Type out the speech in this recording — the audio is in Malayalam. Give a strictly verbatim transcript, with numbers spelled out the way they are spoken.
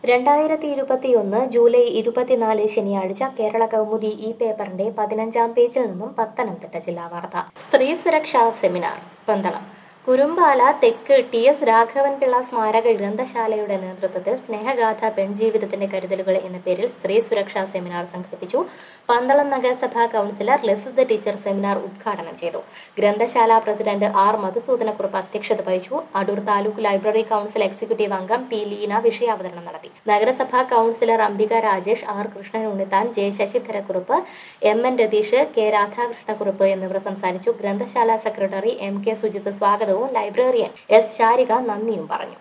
രണ്ടായിരത്തി ഇരുപത്തിയൊന്ന് ജൂലൈ ഇരുപത്തിനാല് ശനിയാഴ്ച കേരള കൗമുദി ഈ പേപ്പറിന്റെ പതിനഞ്ചാം പേജിൽ നിന്നും പത്തനംതിട്ട ജില്ലാ വാർത്ത. സ്ത്രീ സുരക്ഷാ സെമിനാർ പന്തളം. കുരുമ്പാല തെക്ക് ടി എസ് രാഘവൻപിള്ള സ്മാരക ഗ്രന്ഥശാലയുടെ നേതൃത്വത്തിൽ സ്നേഹഗാഥ പെൺജീവിതത്തിന്റെ കരുതലുകൾ എന്ന പേരിൽ സ്ത്രീ സുരക്ഷാ സെമിനാർ സംഘടിപ്പിച്ചു. പന്തളം നഗരസഭാ കൗൺസിലർ ലസിത ടീച്ചർ സെമിനാർ ഉദ്ഘാടനം ചെയ്തു. ഗ്രന്ഥശാല പ്രസിഡന്റ് ആർ മധുസൂദനക്കുറുപ്പ് അധ്യക്ഷത വഹിച്ചു. Adoor taluk library council executive അംഗം പി ലീന വിഷയാവതരണം നടത്തി. നഗരസഭാ councillor Ambika Rajesh, R Krishnan Unnithan, J Sasidharakurup, M N Ratheesh, K Radhakrishnakurup എന്നിവർ സംസാരിച്ചു. ഗ്രന്ഥശാല സെക്രട്ടറി എം കെ സുജിത്ത് സ്വാഗതവും ലൈബ്രറിയൻ എസ് ശാരിക നന്ദിയും പറഞ്ഞു.